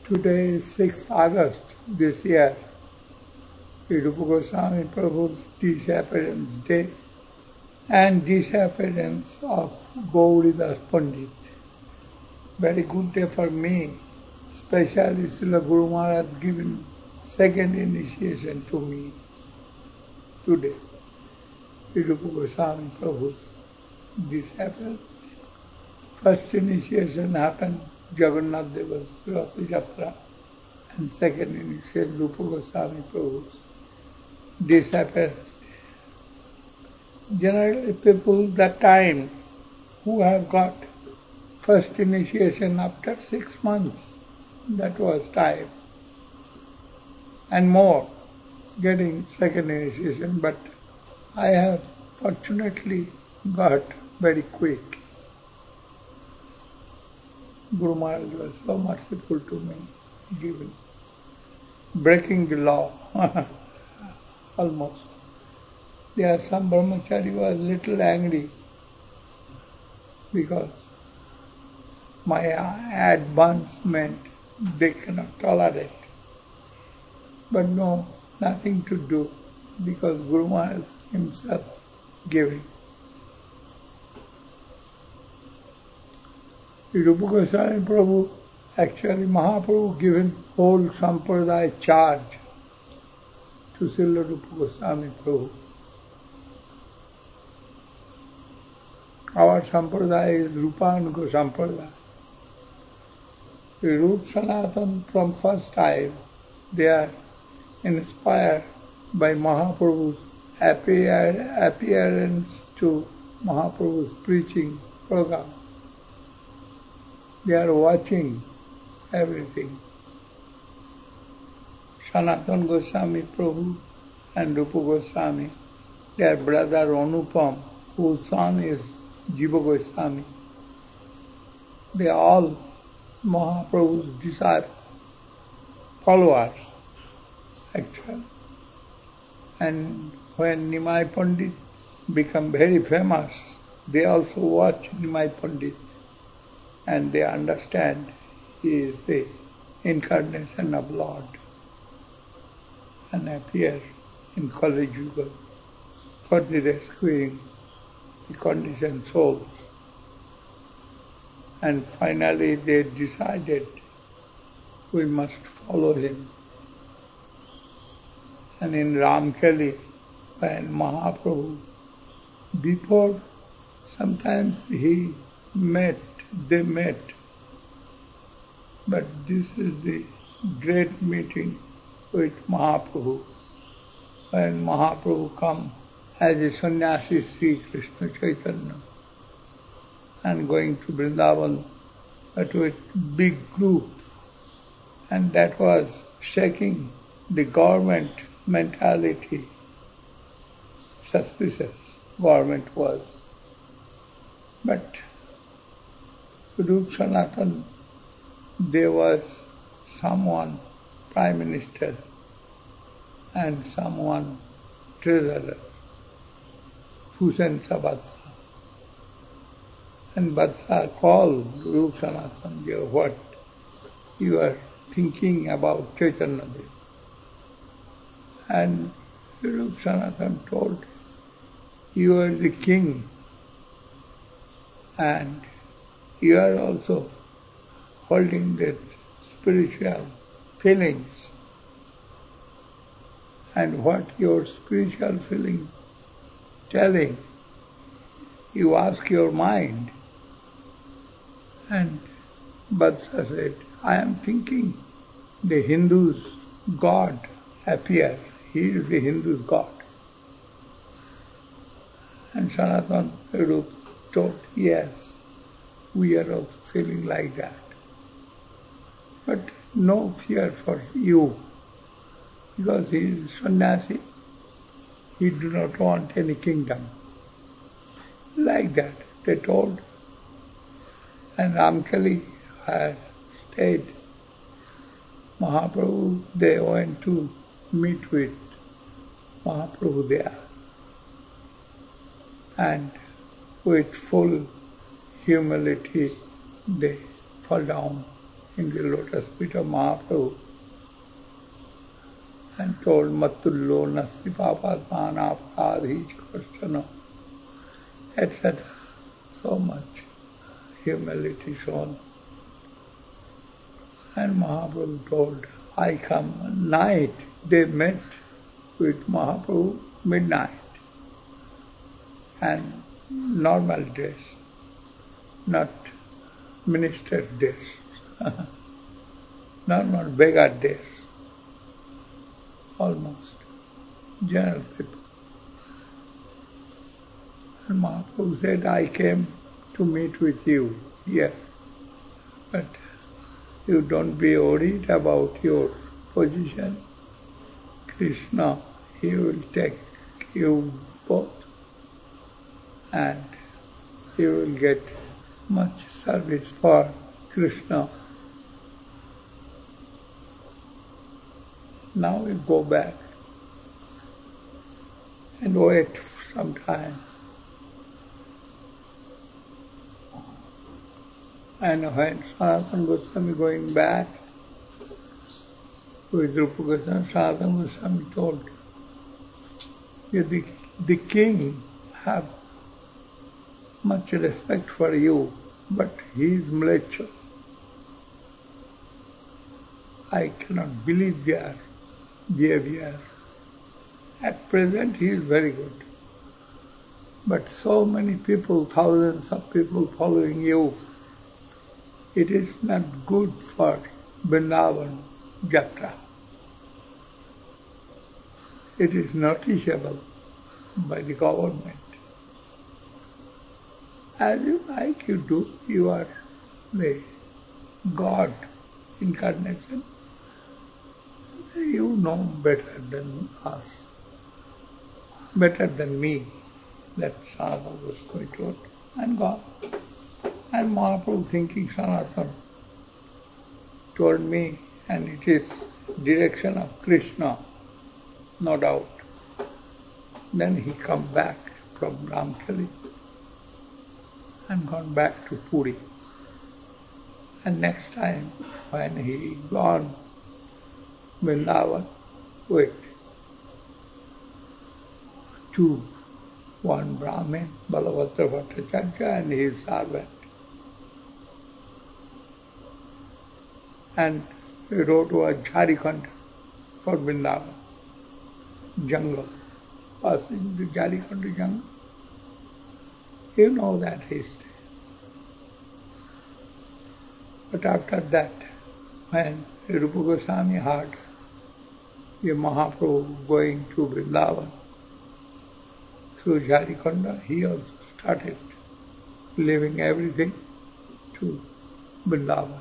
Today is 6th August this year, Rupa Goswami Prabhu's disappearance day and disappearance of Gauridas Pandit. Very good day for me, especially Srila Guru Maharaj given second initiation to me today. Rupa Goswami Prabhu's disappearance. First initiation happened Jagannath Deva's Rath Yatra, and second initiation Rupa Goswami Prabhu's disappearance. Generally people that time who have got first initiation after 6 months, that was time, and more getting second initiation, but I have fortunately got very quick. Guru Maharaj was so merciful to me, giving, breaking the law, almost. There are some brahmachari was little angry because my advancement they cannot tolerate. But no, nothing to do because Guru Maharaj himself giving. Rupa Goswami Prabhu, actually Mahaprabhu given whole sampradaya charge to Srila Rupa Goswami Prabhu. Our sampradaya is Rupanuga sampradaya. Rupa Sanatan from first time, they are inspired by Mahaprabhu's appearance to Mahaprabhu's preaching program. They are watching everything. Sanatana Goswami Prabhu and Rupa Goswami, their brother Anupam, whose son is Jiva Goswami, they are all Mahaprabhu's disciples, followers, actually. And when Nimai Pandit became very famous, they also watch Nimai Pandit and they understand he is the incarnation of Lord and appear in Kali Yuga for the rescuing the conditioned souls. And finally they decided we must follow him. And in Ramkeli, when Mahaprabhu, before sometimes they met, but this is the great meeting with Mahaprabhu. When Mahaprabhu come as a sannyasi Sri Krishna Chaitanya and going to Vrindavan, but with big group, and that was shaking the government mentality. Suspicious government was. But Rupa Sanatan, there was someone Prime Minister and someone Treasurer, Hussain Sabatsa. And Batsa called Rupa Sanatan, what you are thinking about Chaitanya Dev. And Rupa Sanatan told, you are the king and you are also holding that spiritual feelings. And what your spiritual feeling telling, you ask your mind. And Batsa said, I am thinking the Hindus' God appear. He is the Hindus' God. And Sanatana Rupa told, yes, we are also feeling like that. But no fear for you, because he is sannyasi, he do not want any kingdom. Like that, they told. And Ramkali had stayed. Mahaprabhu, they went to meet with Mahaprabhu there. And with full humility, they fall down in the lotus feet of Mahaprabhu and told Matullo Nasti Papatmana Apradhij Kostano, etc. So much humility shown. And Mahaprabhu told, I come night. They met with Mahaprabhu midnight and normal dress, not minister dress, normal beggar dress, almost general people. And Mahaprabhu said, I came to meet with you here, but you don't be worried about your position. Krishna, he will take you both and you will get much service for Krishna. Now we go back and wait some time. And when Sanatana Goswami going back with Rupa Goswami, Sanatana Goswami told, the king have much respect for you, but he is mlecha. I cannot believe their behavior. At present he is very good. But so many people, thousands of people following you, it is not good for Vrindavan Jatra. It is noticeable by the government. As you like, you do, you are the God incarnation. You know better than us, better than me. That's Sanatana Goswami told, and God. And Mahaprabhu thinking Sanatana told me, and it is direction of Krishna, no doubt. Then he come back from Ramkali and gone back to Puri. And next time when he gone Vrindavan with one Brahmin, Balabhadra Bhattacharya and his servant. And he wrote a Jharikhand for Vrindavan, jungle, passing the Jharikhand jungle. You know that history. But after that, when Rupa Goswami heard the Mahaprabhu going to Vrindavan through Jharikhanda, he also started leaving everything to Vrindavan.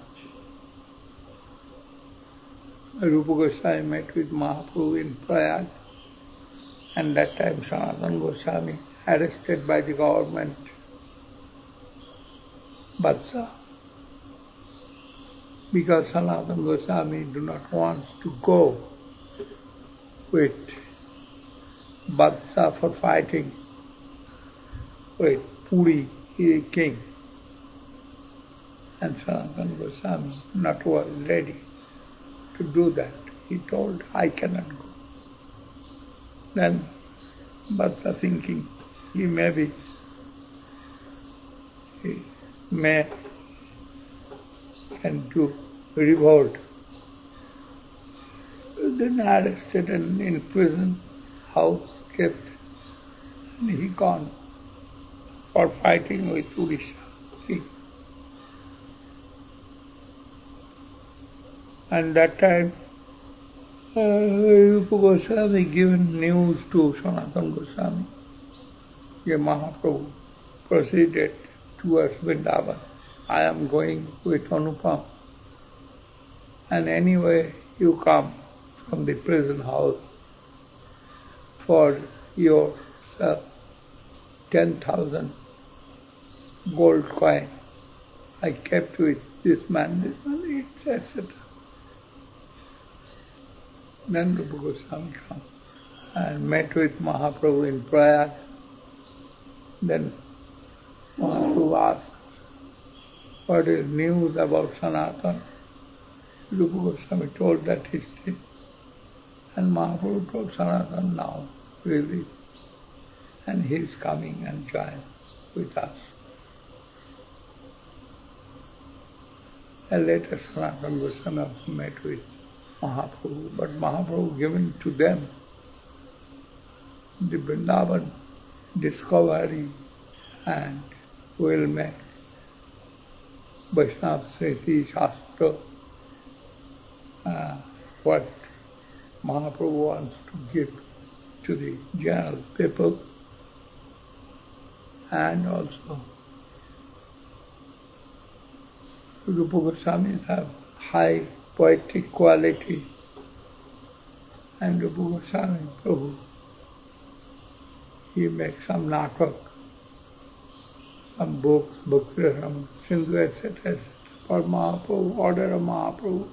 Rupa Goswami met with Mahaprabhu in Prayag, and that time Sanatana Goswami arrested by the government, Vatsa, because Sanatana Goswami do not want to go with Vatsa for fighting with Puri king. And Sanatana Goswami not was ready to do that. He told, I cannot go. Then Vatsa thinking, he can do revolt. Then arrested and in prison, house kept, and he gone for fighting with Odisha king. And that time, Rupa Goswami given news to Sanatana Goswami. Mahaprabhu proceeded towards Vrindavan. I am going with Anupam. And anyway, you come from the prison house for yourself 10,000 gold coin. I kept with this man, etc. Then Rupa Goswami came and met with Mahaprabhu in Prayag. Then Mahaprabhu asked, what is news about Sanatana? Rupa Goswami told that history. And Mahaprabhu told Sanatana now, really. And he is coming and join with us. And later Sanatana Goswami also met with Mahaprabhu, but Mahaprabhu given to them the Vrindavan discovery and will make Vaishnava Smriti Shastra what Mahaprabhu wants to give to the general people, and also Rupa Goswamis have high poetic quality, and Rupa Goswami Prabhu, he makes some natak, some books, some Sindhu, etc. for Mahaprabhu, order of Mahaprabhu.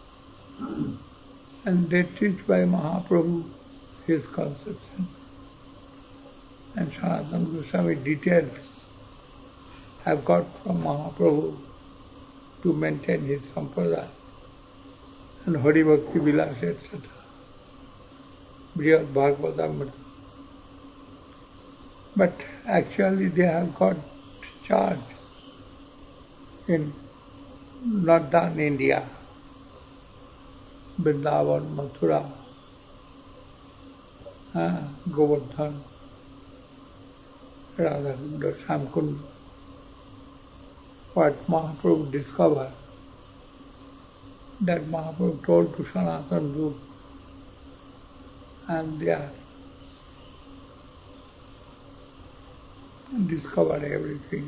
And they teach by Mahaprabhu his conception. And Sanatana Goswami details have got from Mahaprabhu to maintain his sampradaya. And Hari Bhakti Vilas, etc. Brihad Bhagavatam. But actually they have got charge in northern India, Vrindavan, Mathura, Govardhan, Radhakunda, Shamkunda. What Mahaprabhu discovered, that Mahaprabhu told to Sanatana Guru, and they are discovered everything.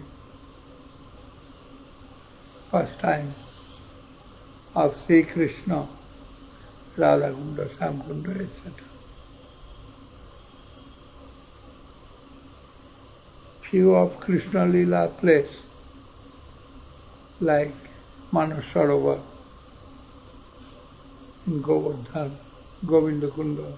First time of Sri Krishna, Radhakunda, Shamkunda, etc. Few of Krishna Lila place, like Manas Sarovar in Govardhan, Govindakunda.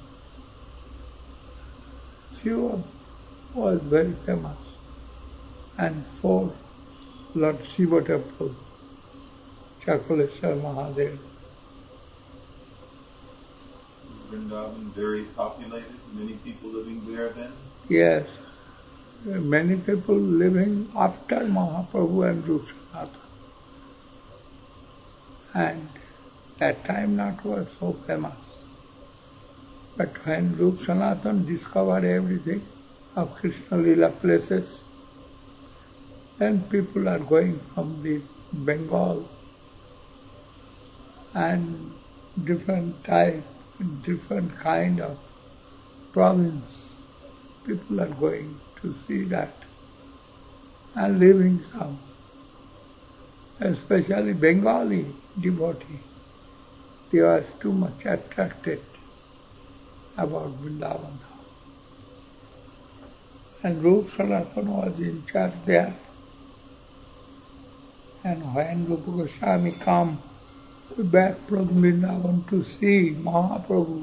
Few was very famous. And 4 Lord Shiva temples, Chakuleshwar Mahadev. Was Vrindavan very populated? Many people living there then? Yes. Many people living after Mahaprabhu and Rupa Sanatana. And that time not was so famous. But when Rupa Sanatana discovered everything of Krishna Lila places, then people are going from the Bengal and different type, different kind of province. People are going to see that and living some, especially Bengali devotee. They were too much attracted about Vrindavan. And Rupa Sanatana was in charge there. And when Rupa Goswami come back from Vrindavan to see Mahaprabhu,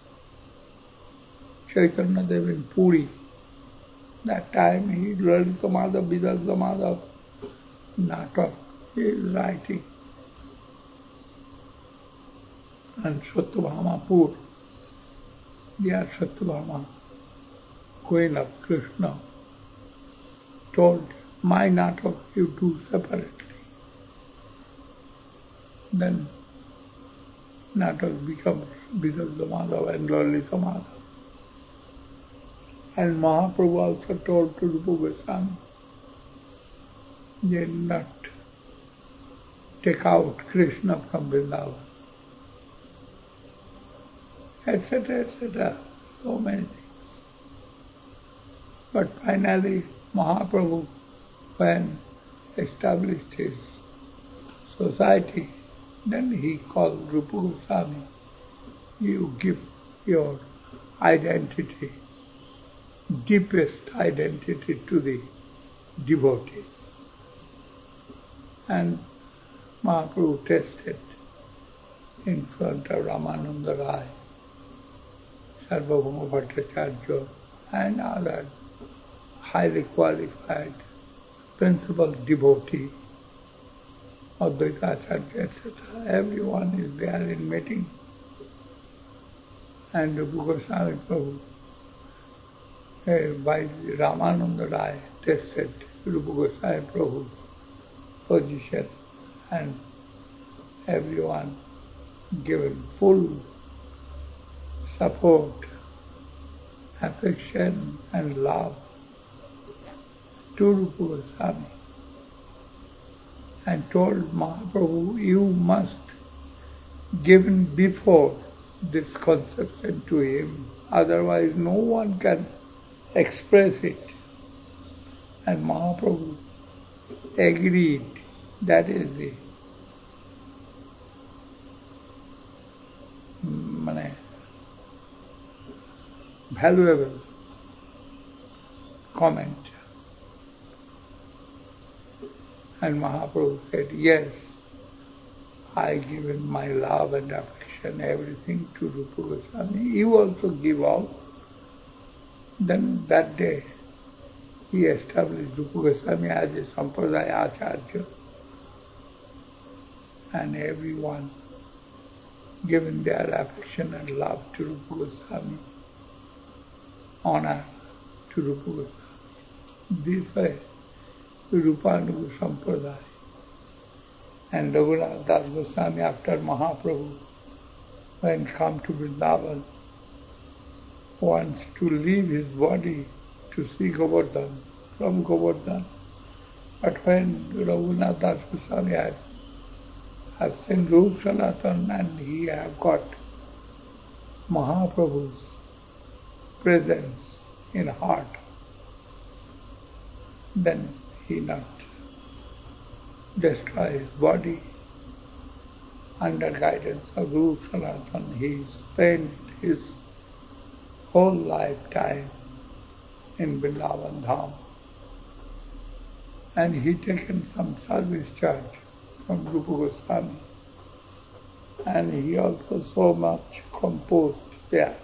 Chaitanya Dev in Puri, that time he Lalita Madhav, Vidagdha Madhav, natak, he is writing. And Satyabhama Pur, dear Satyabhama, Queen of Krishna, told, my natak you do separately. Then natak becomes Vidagdha Madhav and Lalita Madhav. And Mahaprabhu also told to Rupa Goswami, they not take out Krishna from Vrindavan, etc., etc., so many things. But finally, Mahaprabhu, when established his society, then he called Rupa Goswami, you give your identity, deepest identity to the devotees. And Mahaprabhu tested in front of Ramananda Rai, Sarvabhauma Bhattacharya, and other highly qualified principal devotee, Advaita Acharya, etc. Everyone is there in meeting. And Rupa Goswami Prabhu, by Ramananda Rai, tested Rupa Goswami Prabhu's position, and everyone given full support, affection and love to Rupa Goswami, and told Mahaprabhu, you must give him before this conception to him, otherwise no one can express it. And Mahaprabhu agreed. That is the valuable comment. And Mahaprabhu said, yes, I give him my love and affection, everything to Rupa Goswami. You also give out. Then that day he established Rupa Goswami as a Sampradaya Acharya, and everyone given their affection and love to Rupa Goswami, honor to Rupa Goswami. This way, Rupanuga Sampradaya. And Raghunath Das Goswami, after Mahaprabhu, when come to Vrindavan, wants to leave his body to see Govardhan, from Govardhan. But when Raghunath Das Goswami has seen Rup Sanatan and he have got Mahaprabhu's presence in heart, then he not destroy his body. Under guidance of Rup Sanatan, he spent his whole lifetime in Vrindavan Dham. And he taken some service charge from Rupa Goswami. And he also so much composed there,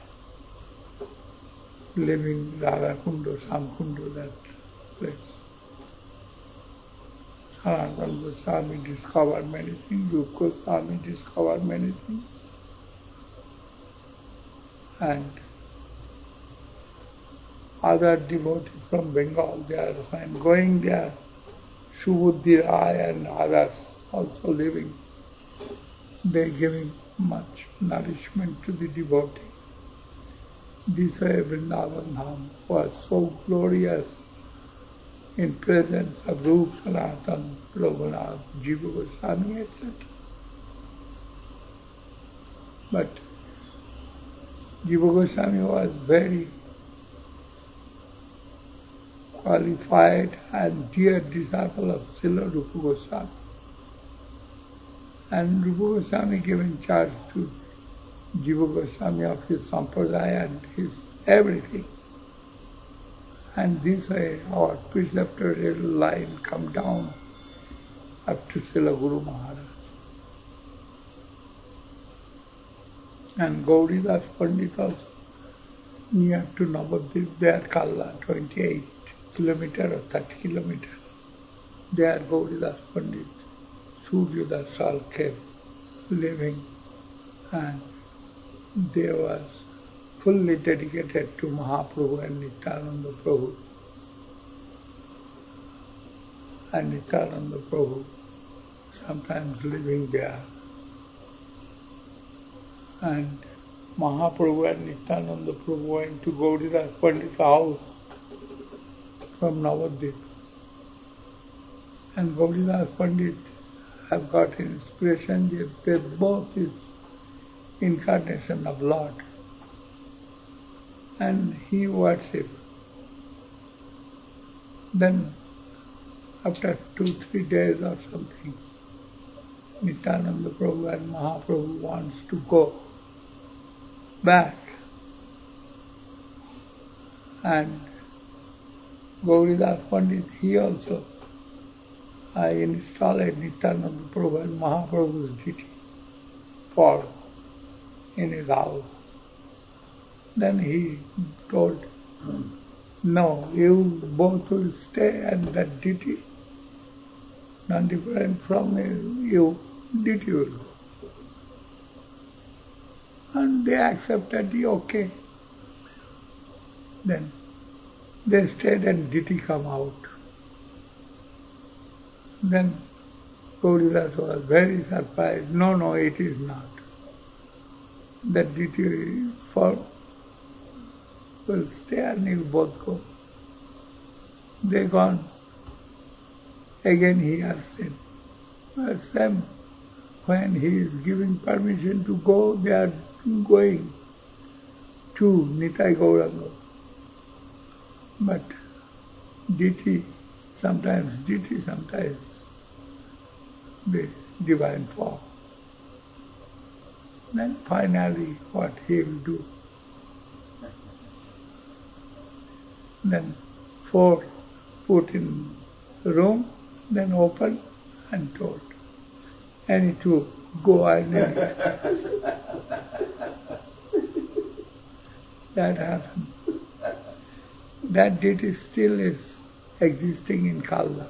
living Radhakundo, Samkundo, that place. Sanatana Goswami discovered many things, Rupa Goswami discovered many things. And other devotees from Bengal, they are going there, Subhuddhi Rai and others also living. They are giving much nourishment to the devotee. This way Vrindavan Dham was so glorious in presence of Rup Sanatan, Raghunath, Jiva Goswami, etc. But Jiva Goswami was very qualified and dear disciple of Srila Rupa Goswami. And Rupa Goswami given charge to Jiva Goswami of his sampradaya and his everything. And this way our preceptorial line come down up to Srila Guru Maharaj. And Gauridas Pandit also, near to Navadvip, there Kalla, 28 kilometer or 30 kilometer. There Gauridas Pandit, Suryadas Salkhe living, and they was fully dedicated to Mahaprabhu and Nityananda Prabhu. And Nityananda Prabhu sometimes living there. And Mahaprabhu and Nityananda Prabhu went to Gauridas Pandit's house from Navadvip. And Gauridas Pandit have got inspiration that they both is incarnation of Lord. And he worshipped. Then after 2-3 days or something, Nityananda Prabhu and Mahaprabhu wants to go back. And Gauridas Pandit, he also installed Nityananda Prabhu and Mahaprabhu's deity for in his house. Then he told, no, you both will stay and that deity non-different from you, Diti will go. And they accepted, okay. Then they stayed and Diti come out. Then Gauridas was very surprised. No, it is not. That Diti will stay and you both go. They gone. Again he has said, Sam, when he is giving permission to go, they are going to Nitai Gauranga. But Diti, sometimes the divine form. Then finally what he will do. Then 4 foot in the room, then open and told. Any two, go and eat. That happened. That deity still is existing in Kalna.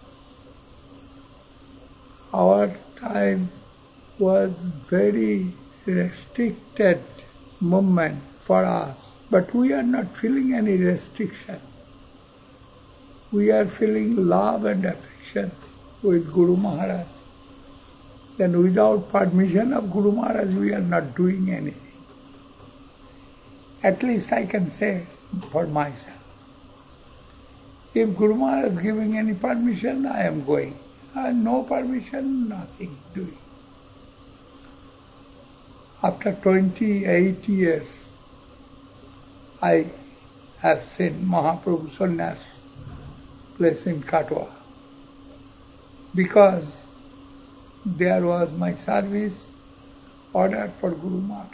Our time was very restricted movement for us, but we are not feeling any restriction. We are feeling love and affection with Guru Maharaj. Then without permission of Guru Maharaj, we are not doing anything. At least I can say for myself. If Guru Maharaj is giving any permission, I am going. No permission, nothing doing. After 28 years, I have seen Mahaprabhu Sannyas place in Katwa. Because there was my service ordered for Guru Maharaj.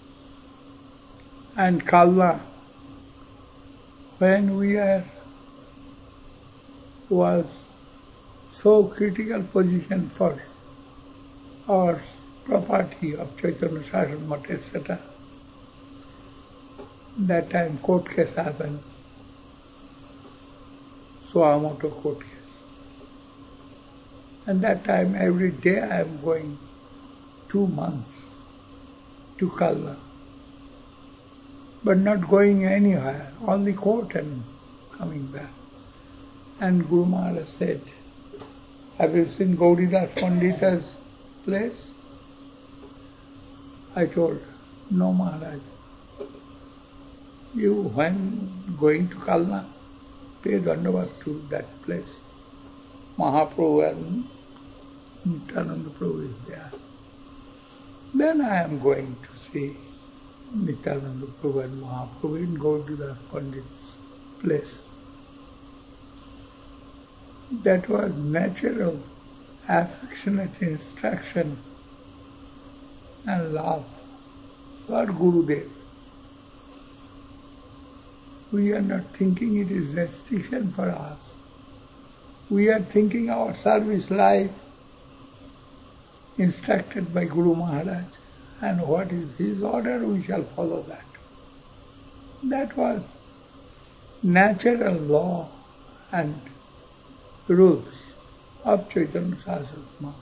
And Kalna, when we was so critical position for our property of Chaitanya Sasana Math, etc. That time court case happened, Suamoto court case. And that time every day I am going 2 months to Kalna. But not going anywhere, only court and coming back. And Guru Maharaj said, have you seen Gauridas Pandita's place? I told, no Maharaj. You, when going to Kalna, pay Dandavat to that place. Mahaprabhu and Nityananda Prabhu is there. Then I am going to see Nityananda Prabhu and Mahaprabhu in Gauridas Pandit's place. That was natural, affectionate instruction and love for Gurudev. We are not thinking it is restriction for us. We are thinking our service life instructed by Guru Maharaj, and what is his order, we shall follow that. That was natural law and rules of Chaitanya Sasana Math.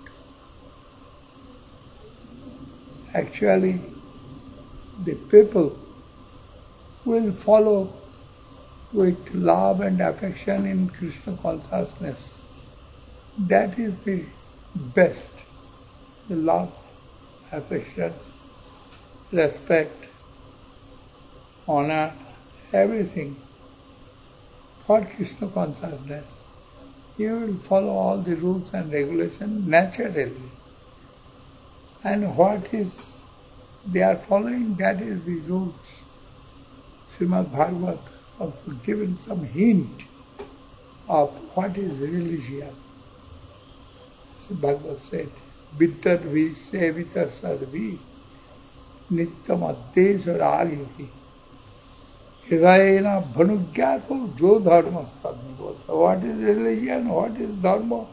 Actually, the people will follow with love and affection in Krishna consciousness. That is the best. The love, affection, respect, honor, everything for Krishna consciousness. You will follow all the rules and regulations naturally. And what is they are following, that is the rules. Srimad Bhagavad also given some hint of what is religion. So Bhagavad said, Viddadvi sevita sadvi nityam addesha ragiti hridayena bhanugyato jo dharma sadnibodha. What is religion? What is dharma?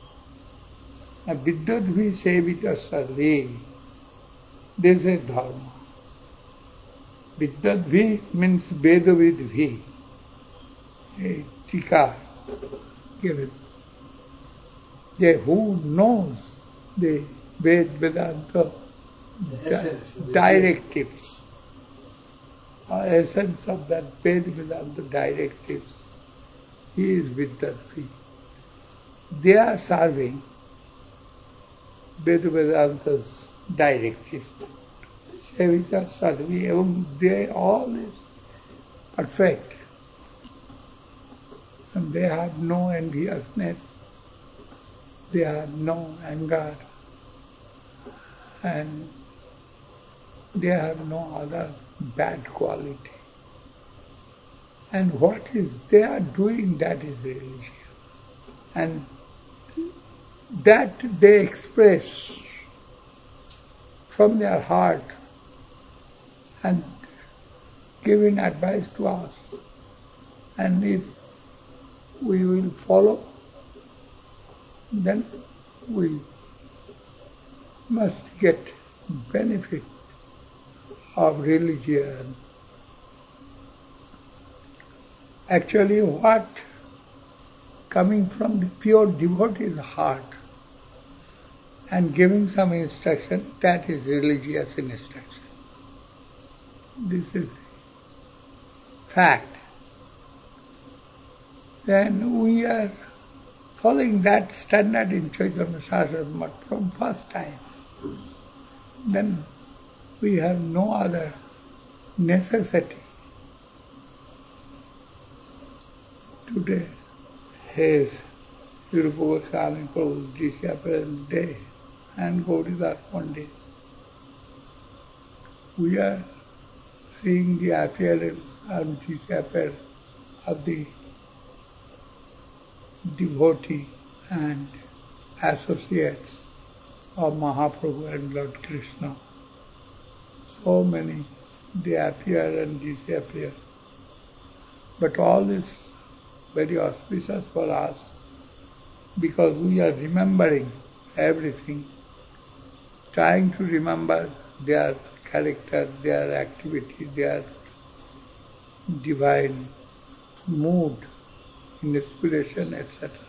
Viddadvi sevita sadvi. This is dharma. Viddadvi means Vedavidvi. A tika given. who knows the Vedanta directives, essence of that Vedanta directives, he is Vidyarthi. They are serving Vedanta's directives. Sevita Sadhvi, they all is perfect. And they have no enviousness, they have no anger, and they have no other bad quality. And what is they are doing, that is religion. And that they express from their heart and giving advice to us. And if we will follow, then we must get benefit of religion. Actually, what coming from the pure devotee's heart and giving some instruction, that is religious instruction. This is fact. Then we are following that standard in Chaitanya Saraswati from first time. Then we have no other necessity. Today is Rupa Goswami Prabhu's disappearance day and Gauridas Pandit. We are seeing the appearance and disappearance of the devotee and associates of Mahaprabhu and Lord Krishna. So many, they appear and disappear. But all is very auspicious for us because we are remembering everything, trying to remember their character, their activity, their divine mood, inspiration, etc.